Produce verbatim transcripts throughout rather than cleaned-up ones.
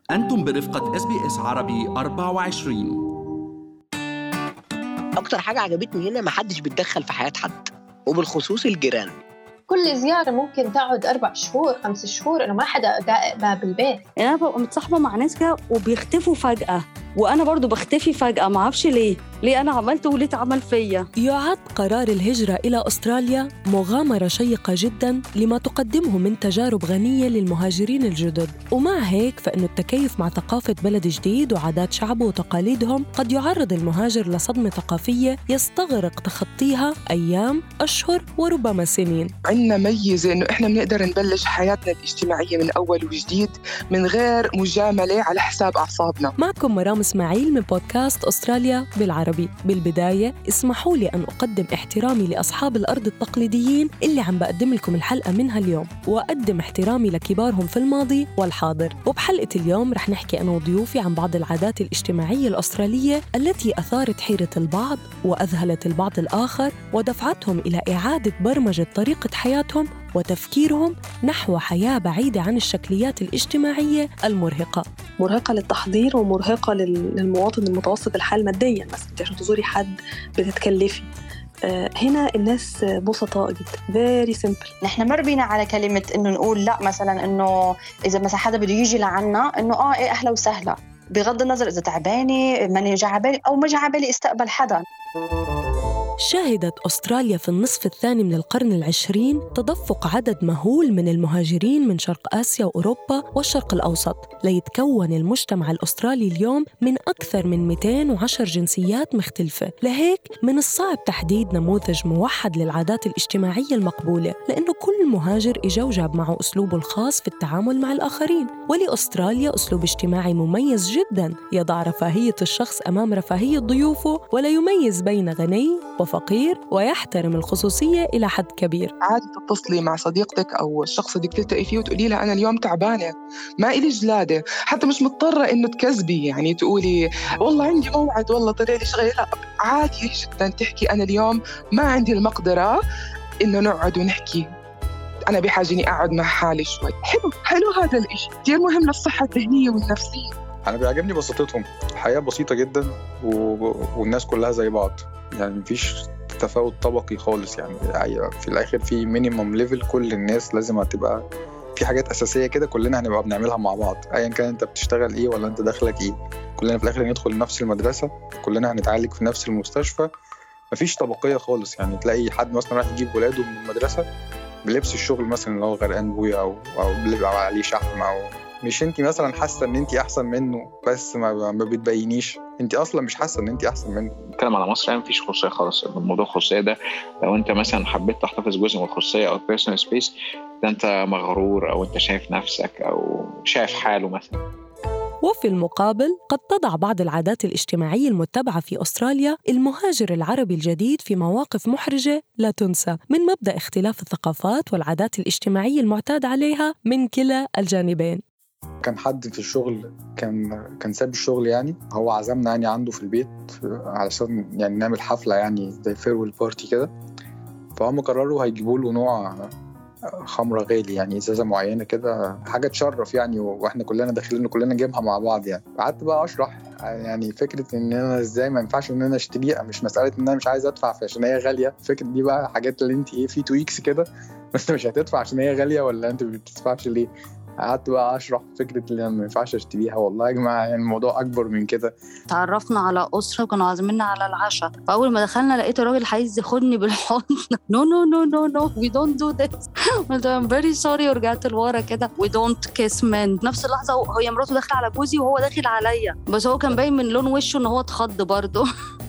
أنتم برفقة إس بي إس عربي أربعة وعشرين. أكتر حاجة عجبتني هنا محدش بيتدخل في حياة حد، وبالخصوص الجيران. كل زيارة ممكن تقعد أربع شهور خمس شهور، إنه ما حدا دائق باب البيت. يعني أنا ببقى متصاحبة مع ناس كده وبيختفوا فجأة، وأنا برضو بختفي فجأة، ما عارفش ليه ليه أنا عملت وليه اتعمل فيا. يعد قرار الهجرة إلى أستراليا مغامرة شيقة جداً لما تقدمه من تجارب غنية للمهاجرين الجدد، ومع هيك فإنه التكيف مع ثقافة بلد جديد وعادات شعبه وتقاليدهم قد يعرض المهاجر لصدمة ثقافية يستغرق تخطيها أيام، أشهر وربما سنين. عندنا ميزة إنه إحنا بنقدر نبلش حياتنا الاجتماعية من أول وجديد من غير مجاملة على حساب أعصابنا. معكم مرام إسماعيل من بودكاست أستراليا بالعربي. بالبداية اسمحوا لي أن أقدم احترامي لأصحاب الأرض التقليديين اللي عم بقدم لكم الحلقة منها اليوم، وأقدم احترامي لكبارهم في الماضي والحاضر. وبحلقة اليوم رح نحكي أنا وضيوفي عن بعض العادات الاجتماعية الأسترالية التي أثارت حيرة البعض وأذهلت البعض الآخر ودفعتهم إلى إعادة برمجة طريقة حياتهم وتفكيرهم نحو حياة بعيدة عن الشكليات الاجتماعية المرهقة. مرهقة للتحضير ومرهقة للمواطن المتوسط الحال مادياً. مثلا عشان تزوري حد بتتكلفي. هنا الناس بسطاء جدا، very simple. نحن مربينا على كلمة إنه نقول لا، مثلا إنه إذا مثلا حدا بده يجي لعنا إنه آه إيه أهلا وسهلا، بغض النظر إذا تعباني ماني جعبالي أو ما جعبالي استقبل حدا. شهدت أستراليا في النصف الثاني من القرن العشرين تدفق عدد مهول من المهاجرين من شرق آسيا وأوروبا والشرق الأوسط، ليتكون المجتمع الأسترالي اليوم من أكثر من مئتين وعشرة جنسيات مختلفة. لهيك من الصعب تحديد نموذج موحد للعادات الاجتماعية المقبولة، لأنه كل مهاجر إجا وجاب معه أسلوبه الخاص في التعامل مع الآخرين. ولأستراليا أسلوب اجتماعي مميز جداً يضع رفاهية الشخص أمام رفاهية ضيوفه، ولا يميز بين غني وفقير، ويحترم الخصوصية إلى حد كبير. عادي تتصلي مع صديقتك أو الشخص اللي تلتقي فيه وتقولي لها أنا اليوم تعبانة ما إلي جلادة، حتى مش مضطرة إنه تكذبي، يعني تقولي والله عندي موعد والله طلع لي شغلة. لا، عادي جدا تحكي أنا اليوم ما عندي المقدرة إنه نقعد ونحكي، أنا بحاجة إني أقعد مع حالي شوي. حلو حلو هذا الإشي كتير مهم للصحة الذهنية والنفسية. أنا بيعجبني بساطتهم، الحياة بسيطة جدا و... والناس كلها زي بعض، يعني مفيش تفاوت طبقي خالص. يعني في الآخر في مينيمم ليفل، كل الناس لازم هتبقى في حاجات أساسية كده كلنا هنبقى بنعملها مع بعض، أيا كان أنت بتشتغل إيه ولا أنت داخلك إيه. كلنا في الآخر هندخل نفس المدرسة، كلنا هنتعالج في نفس المستشفى، مفيش طبقية خالص. يعني تلاقي حد مثلا راح يجيب ولاده من المدرسة بلبس الشغل مثلا اللي هو غرقان بويا أو أو بيبقى عليه شحم، أو مش انتي مثلا حاسه ان انتي احسن منه بس ما, ما بتبينيش، انتي اصلا مش حاسه ان انتي احسن منه. نتكلم على مصر يعني مفيش خصوصيه خالص. الموضوع الخصوصيه ده لو انت مثلا حبيت تحتفظ جزء من الخصوصيه او البيرسونال سبيس ده انت مغرور او انت شايف نفسك او شايف حاله مثلا. وفي المقابل قد تضع بعض العادات الاجتماعية المتبعة في أستراليا المهاجر العربي الجديد في مواقف محرجة لا تنسى، من مبدأ اختلاف الثقافات والعادات الاجتماعية المعتاد عليها من كلا الجانبين. كان حد في الشغل كان كان ساب الشغل، يعني هو عزمنا يعني عنده في البيت علشان يعني نعمل حفلة يعني زي فيرويل بارتي كده، فهم قرروا هيجيبوا له نوع خمرة غالي، يعني إزازة معينة كده حاجة تشرف يعني، وإحنا كلنا داخلين كلنا نجيبها مع بعض. يعني قعدت بقى أشرح يعني فكرة إن أنا إزاي ما ينفعش إن أنا أشتريها، مش مسألة إن أنا مش عايز أدفع عشان هي غالية. فكرة دي بقى حاجات اللي أنت إيه في تويكس كده بس مش هتدفع عشان هي غالية ولا أنت بتدفعش ليه. قعدت بقى أشرح فكرة اللي ما ينفعش أشتريها. والله يا جماعة يعني الموضوع أكبر من كده. تعرفنا على أسرة كانوا عازميننا على العشاء، فأول ما دخلنا لقيت الراجل عايز ياخدني بالحضن. no no no no no we don't do this. قلت I'm very sorry ورجعت لورا كده. we don't kiss men. نفس اللحظة هي مراته داخلة على جوزي وهو داخل عليا، بس هو كان باين من لون وشه إن هو اتخض برضه.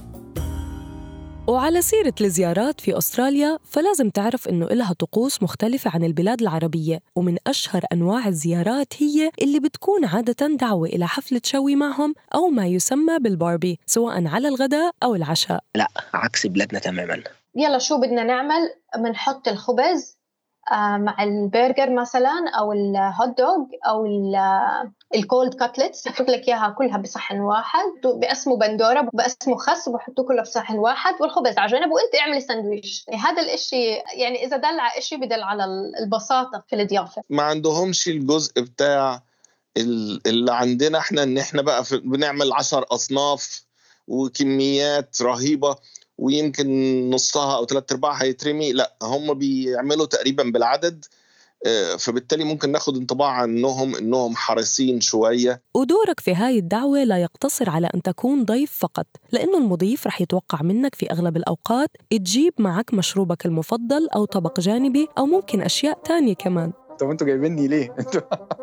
وعلى سيرة الزيارات في أستراليا، فلازم تعرف إنه إلها طقوس مختلفة عن البلاد العربية، ومن أشهر أنواع الزيارات هي اللي بتكون عادة دعوة إلى حفلة شوي معهم أو ما يسمى بالباربي، سواء على الغداء أو العشاء. لا، عكس بلادنا تماماً. يلا شو بدنا نعمل؟ بنحط الخبز مع البرجر مثلا أو الهوت دوغ أو الكولد كاتلتس، بحط لك إياها كلها بصحن واحد، بقسموا بندورة بقسموا خس وبحطوا كله بصحن واحد، والخبز على جنب وأنت اعملي ساندويش. هذا الإشي يعني إذا دل على إشي بدل على البساطة في الضيافة. ما عندهمش الجزء بتاع اللي عندنا احنا ان احنا بقى بنعمل عشر اصناف وكميات رهيبة ويمكن نصها او ثلاث ارباعها هيترمي. لا، هم بيعملوا تقريبا بالعدد، فبالتالي ممكن ناخد انطباع عنهم انهم حريصين شوية. ودورك في هاي الدعوة لا يقتصر على ان تكون ضيف فقط، لانه المضيف رح يتوقع منك في اغلب الاوقات تجيب معك مشروبك المفضل او طبق جانبي او ممكن اشياء تانية كمان. طب انتوا جايبيني ليه؟ انتوا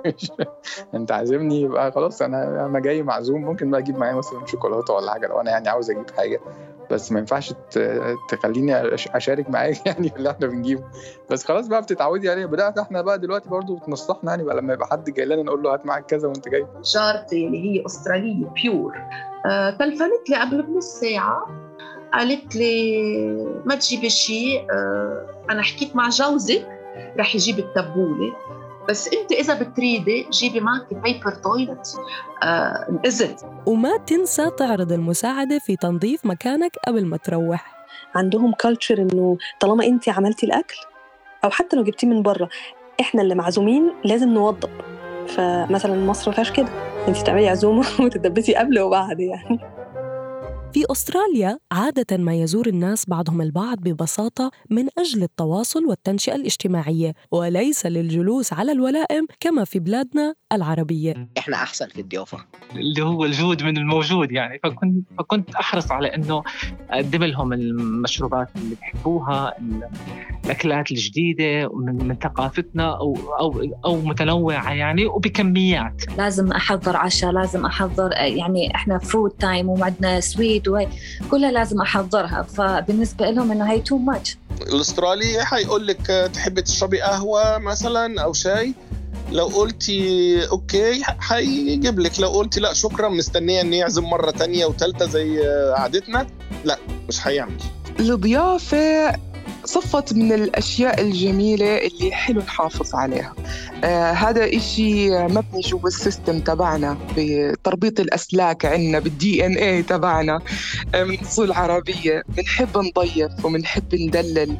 انت عازمني يبقى خلاص انا انا جاي معزوم، ممكن بقى اجيب معايا مثلا شوكولاته ولا حاجه لو انا يعني عاوز اجيب حاجه، بس ما ينفعش تخليني اشارك معاك يعني في اللي احنا بنجيبه. بس خلاص بقى بتتعودي عليه. بدات احنا بقى دلوقتي برضو بتنصحنا يعني بقى لما يبقى حد جاي لنا نقول له هات معاك كذا وانت جاي. جارتي اللي هي استراليه بيور آه، تلفنت لي قبل بنص ساعه قالت لي ما تجيبي شيء، آه، انا حكيت مع جوزك رح يجيب التبوله، بس انت اذا بتريدي جيبي معك بيبر تويلت آه، نقزت. وما تنسى تعرض المساعده في تنظيف مكانك قبل ما تروح. عندهم كالتشر انه طالما انت عملتي الاكل او حتى لو جبتيه من بره احنا اللي معزومين لازم نوضب. فمثلا مصر ما فيهاش كده، انت تعملي عزومه وتدبسي قبل وبعد. يعني في أستراليا عادة ما يزور الناس بعضهم البعض ببساطة من أجل التواصل والتنشئة الاجتماعية، وليس للجلوس على الولائم كما في بلادنا العربية. إحنا أحسن في الضيافة، اللي هو الجود من الموجود يعني. فكنت فكنت أحرص على إنه أقدم لهم المشروبات اللي بيحبوها، الأكلات الجديدة من, من ثقافتنا أو أو أو متنوعة يعني وبكميات. لازم أحضر عشاء، لازم أحضر يعني إحنا فروت تايم ومعدنا سويت وهي كلها لازم أحضرها، فبالنسبة لهم إنه هاي تو ماتش. الأسترالي حيقول لك تحبي تشربي قهوة مثلا أو شاي، لو قلتي أوكي حيجيب لك، لو قلتي لا شكرا مستنية إني يعزم مرة تانية وثالثة زي عادتنا، لا مش حيعمل. الضيافة صفت من الأشياء الجميلة اللي حلو نحافظ عليها. آه هذا إشي مبني جوا السيستم تبعنا بتربيط الأسلاك عنا بالدي إن إيه تبعنا آه من أصول عربية. بنحب نضيف وبنحب ندلل،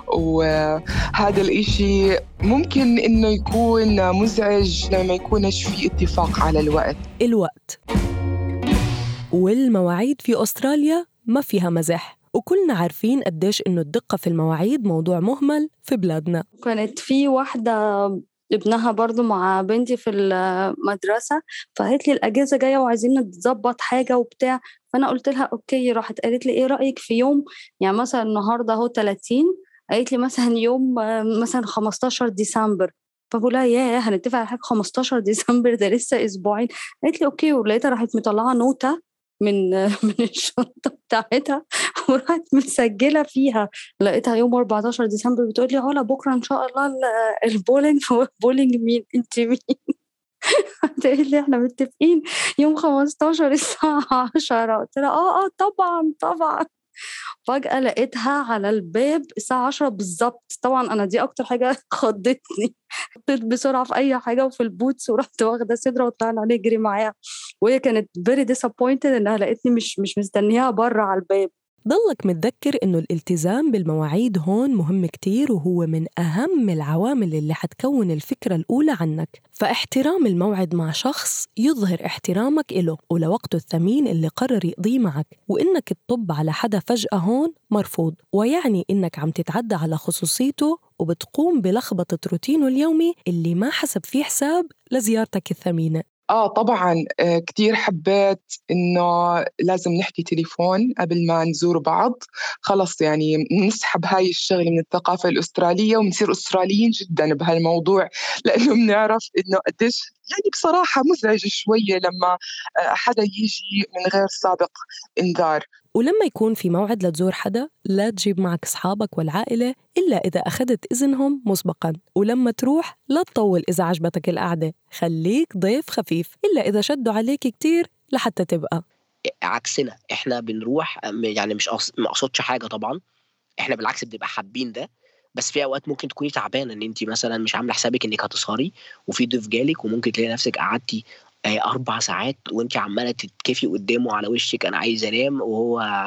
وهذا الإشي ممكن إنه يكون مزعج لما يكونش في اتفاق على الوقت. الوقت والمواعيد في أستراليا ما فيها مزح، وكلنا عارفين قديش إنه الدقة في المواعيد موضوع مهمل في بلادنا. كانت في واحدة ابنها برضو مع بنتي في المدرسة، فقالت لي الأجازة جاية وعايزين نتظبط حاجة وبتاع، فأنا قلت لها أوكي. راحت قالت لي إيه رأيك في يوم يعني مثلا النهاردة هو ثلاثين، قالت لي مثلا يوم مثلا خمستاشر ديسمبر، فبقول لها ياه هنتفق على حاجة خمستاشر ديسمبر ده لسه أسبوعين. قالت لي أوكي، ولقيتها راحت مطلعة نوتة من من الشنطة بتاعتها وراحت مسجلة فيها، لقيتها يوم أربعتاشر ديسمبر بتقول لي علا بكرة إن شاء الله البولينج. هو بولينج مين؟ أنت مين؟ تقول لي إحنا متفقين يوم خمستاشر الساعة عشرة. قلت لها آه آه طبعا طبعا. فجأة لقيتها على الباب الساعة عشرة بالظبط. طبعا أنا دي أكتر حاجة خضتني، حطيت بسرعة في أي حاجة وفي البوتس ورحت واخدة سدرة وطلعنا نجري معاها، وهي كانت very disappointed إنها لقيتني مش مش مستنيها برا على الباب. ضلك متذكر إنه الالتزام بالمواعيد هون مهم كتير، وهو من أهم العوامل اللي حتكون الفكرة الأولى عنك. فاحترام الموعد مع شخص يظهر احترامك إله ولوقته الثمين اللي قرر يقضيه معك، وإنك تطب على حدا فجأة هون مرفوض، ويعني إنك عم تتعدى على خصوصيته وبتقوم بلخبطة روتينه اليومي اللي ما حسب فيه حساب لزيارتك الثمينة. آه طبعاً آه كتير حبيت إنه لازم نحكي تليفون قبل ما نزور بعض. خلص يعني نسحب هاي الشغلة من الثقافة الأسترالية ونصير أستراليين جداً بهالموضوع، لأنه بنعرف إنه قديش يعني بصراحة مزعج شوية لما آه حدا يجي من غير سابق إنذار. ولما يكون في موعد لتزور حدا لا تجيب معك أصحابك والعائلة إلا إذا أخذت إذنهم مسبقاً، ولما تروح لا تطول إذا عجبتك القعدة، خليك ضيف خفيف إلا إذا شدوا عليك كتير لحتى تبقى. عكسنا إحنا بنروح يعني مش ما أقصدش حاجة طبعاً، إحنا بالعكس بنبقى حابين ده، بس في أوقات ممكن تكوني تعبانة إن أنت مثلاً مش عاملة حسابك إنك هتسهري وفي ضيف جالك، وممكن تلاقي نفسك قعدتي أربع ساعات وأنت عمالة تتكفي قدامه على وشك أنا عايز أنام، وهو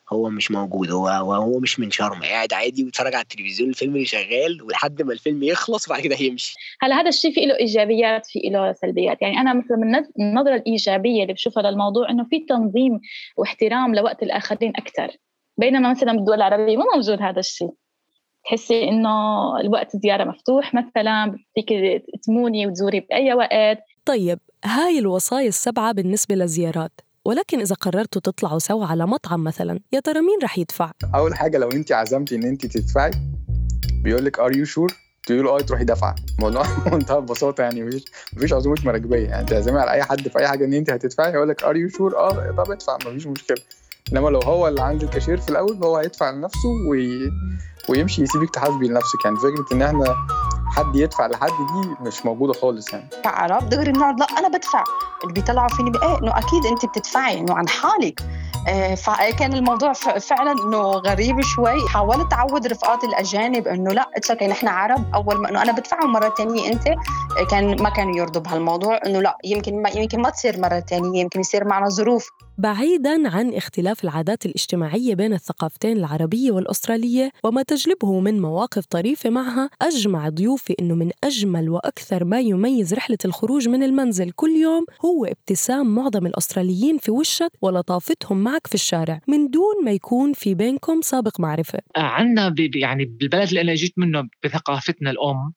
هو مش موجود، هو هو مش من شرم، قاعد عادي ويتفرج على التلفزيون الفيلم اللي شغال ولحد ما الفيلم يخلص وبعد كده هيمشي. هلا هذا الشيء فيه له ايجابيات فيه له سلبيات. يعني انا مثلا من النظره الايجابيه اللي بشوفها للموضوع انه في تنظيم واحترام لوقت الاخرين اكثر، بينما مثلا بالدول العربيه ما موجود هذا الشيء. تحسي انه الوقت زياره مفتوح، مثلا فيك تموني وتزوري باي وقت. طيب هاي الوصايا السبعه بالنسبه للزيارات، ولكن إذا قررتوا تطلعوا سوا على مطعم مثلا، يا ترى مين رح يدفع؟ أول حاجة لو أنت عزمتي إن أنت تدفعي بيقولك are you sure؟ تقولوا آه تروحي دفعة. الموضوع منتهى ببساطة يعني، مفيش مفيش عزومة مراكبية يعني. تعزمي على أي حد في أي حاجة إن أنت هتدفعي يقولك are you sure؟ آه طب ادفع مفيش مشكلة. إنما لو هو اللي عند الكاشير في الأول هو هيدفع لنفسه وي... ويمشي يسيبك تحاسبي لنفسك. يعني فكرة إن إحنا حد يدفع لحد دي مش موجودة خالص يعني. كعرب دغري بنقعد لا أنا بدفع، اللي بيطلعوا فيني بإيه إنه أكيد أنت بتدفعي إنه عن حالك. آه فكان الموضوع فعلا إنه غريب شوي. حاولت أعود رفقاتي الأجانب إنه لا اتسكي نحن عرب، أول ما إنه أنا بدفع ومرة تانية أنت، كان ما كانوا يرضوا بهالموضوع إنه لا يمكن ما يمكن ما تصير مرة تانية، يمكن يصير معنا ظروف. بعيداً عن اختلاف العادات الاجتماعية بين الثقافتين العربية والأسترالية وما تجلبه من مواقف طريفة معها، أجمع ضيوفي إنه من أجمل وأكثر ما يميز رحلة الخروج من المنزل كل يوم هو ابتسام معظم الأستراليين في وشك ولطافتهم معك في الشارع من دون ما يكون في بينكم سابق معرفة. عنا يعني بالبلد اللي أنا جيت منه بثقافتنا الأم،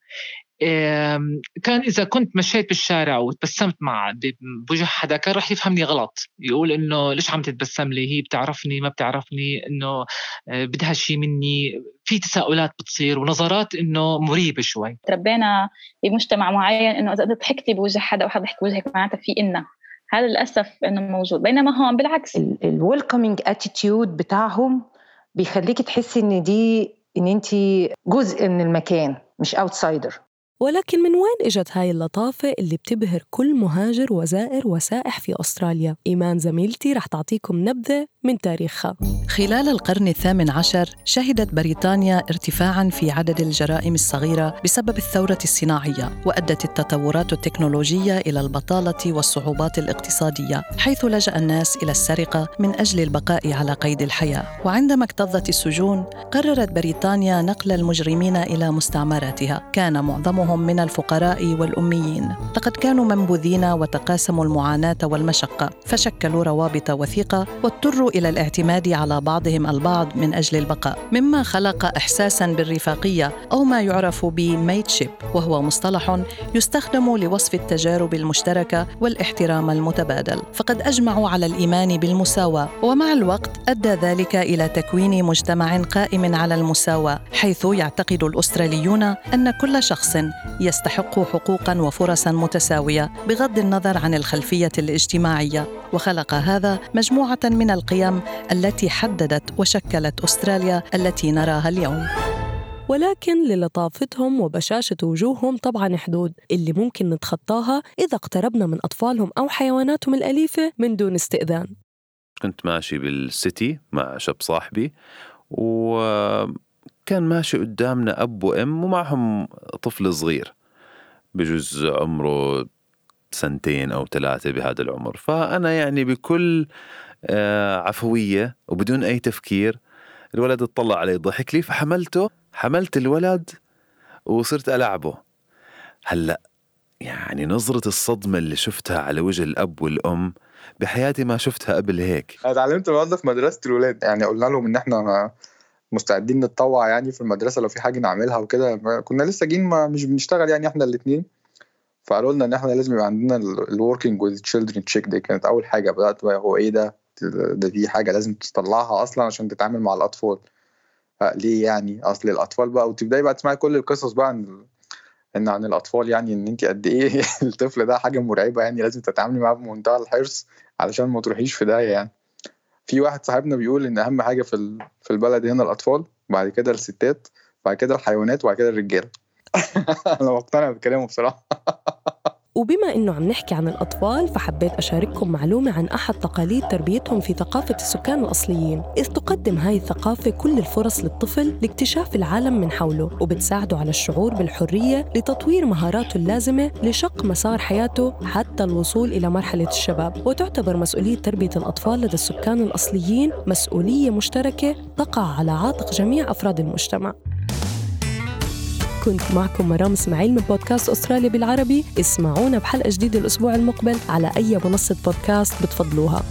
كان إذا كنت مشيت بالشارع وتبسمت مع بوجه حدا كان رح يفهمني غلط، يقول إنه ليش عم تتبسم لي، هي بتعرفني ما بتعرفني، إنه بدها شيء مني. في تساؤلات بتصير ونظرات إنه مريبة شوي. تربينا بمجتمع معين إنه إذا ضحكتي بوجه حدا أو حدا ضحك بوجهك معناتها في إنه هذا للأسف إنه موجود، بينما هون بالعكس الويلكمينج اتيتيود بتاعهم بيخليك تحسي إن دي إن أنتي جزء من المكان مش اوتسايدر. ولكن من وين إجت هاي اللطافة اللي بتبهر كل مهاجر وزائر وسائح في أستراليا؟ إيمان زميلتي رح تعطيكم نبذة من تاريخها. خلال القرن الثامن عشر شهدت بريطانيا ارتفاعاً في عدد الجرائم الصغيرة بسبب الثورة الصناعية، وأدت التطورات التكنولوجية إلى البطالة والصعوبات الاقتصادية، حيث لجأ الناس إلى السرقة من أجل البقاء على قيد الحياة. وعندما اكتظت السجون قررت بريطانيا نقل المجرمين إلى مستعمراتها. كان معظمهم من الفقراء والأميين، لقد كانوا منبوذين وتقاسموا المعاناة والمشقة، فشكلوا روابط وثيقة واضطروا إلى الاعتماد على بعضهم البعض من أجل البقاء، مما خلق إحساساً بالرفاقية أو ما يعرف بميتشيب، وهو مصطلح يستخدم لوصف التجارب المشتركة والاحترام المتبادل. فقد أجمعوا على الإيمان بالمساواة، ومع الوقت أدى ذلك إلى تكوين مجتمع قائم على المساواة، حيث يعتقد الأستراليون أن كل شخص يستحق حقوقاً وفرصاً متساوية بغض النظر عن الخلفية الاجتماعية. وخلق هذا مجموعة من القيم التي حددت وشكلت أستراليا التي نراها اليوم. ولكن للطافتهم وبشاشة وجوههم طبعاً حدود اللي ممكن نتخطاها إذا اقتربنا من أطفالهم أو حيواناتهم الأليفة من دون استئذان. كنت ماشي بالسيتي مع شاب صاحبي، وكان ماشي قدامنا أب وأم ومعهم طفل صغير بجوز عمره سنتين أو ثلاثة بهذا العمر. فأنا يعني بكل عفوية وبدون أي تفكير الولد اطلع علي ضحك لي، فحملته حملت الولد وصرت ألعبه. هلأ يعني نظرة الصدمة اللي شفتها على وجه الأب والأم بحياتي ما شفتها قبل هيك. اتعلمت الموضوع في مدرسة الولاد، يعني قلنا لهم إن إحنا مستعدين نتطوع يعني في المدرسة لو في حاجة نعملها وكده. كنا لسه جين ما مش بنشتغل يعني إحنا الاتنين، فقالوا لنا إن إحنا لازم يبقى عندنا ال working with children check. دي كانت أول حاجة بدأت بقى هو إيه ده ده دي حاجة لازم تطلعها أصلا عشان تتعامل مع الأطفال. ليه يعني أصل الأطفال بقى، وتبدأي بقى تسمعي كل القصص بقى عن إن عن الأطفال، يعني إن أنت قد إيه الطفل ده حاجة مرعبة، يعني لازم تتعاملي معاه بمنتهى الحرص علشان ما تروحيش في داهية. يعني في واحد صاحبنا بيقول إن أهم حاجة في في البلد هنا الأطفال، بعد كده الستات، بعد كده الحيوانات، وبعد كده الرجالة. أنا مقتنع بكلامه بصراحة. وبما إنه عم نحكي عن الأطفال فحبيت أشارككم معلومة عن أحد تقاليد تربيتهم في ثقافة السكان الأصليين، إذ تقدم هاي الثقافة كل الفرص للطفل لاكتشاف العالم من حوله، وبتساعده على الشعور بالحرية لتطوير مهاراته اللازمة لشق مسار حياته حتى الوصول إلى مرحلة الشباب. وتعتبر مسؤولية تربية الأطفال لدى السكان الأصليين مسؤولية مشتركة تقع على عاتق جميع أفراد المجتمع. كنت معكم مرام اسماعيل من بودكاست أستراليا بالعربي. اسمعونا بحلقة جديدة الأسبوع المقبل على أي منصة بودكاست بتفضلوها.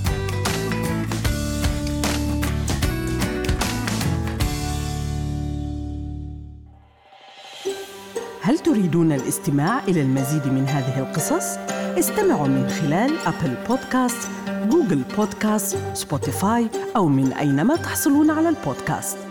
هل تريدون الاستماع إلى المزيد من هذه القصص؟ استمعوا من خلال أبل بودكاست، جوجل بودكاست، سبوتيفاي أو من أينما تحصلون على البودكاست.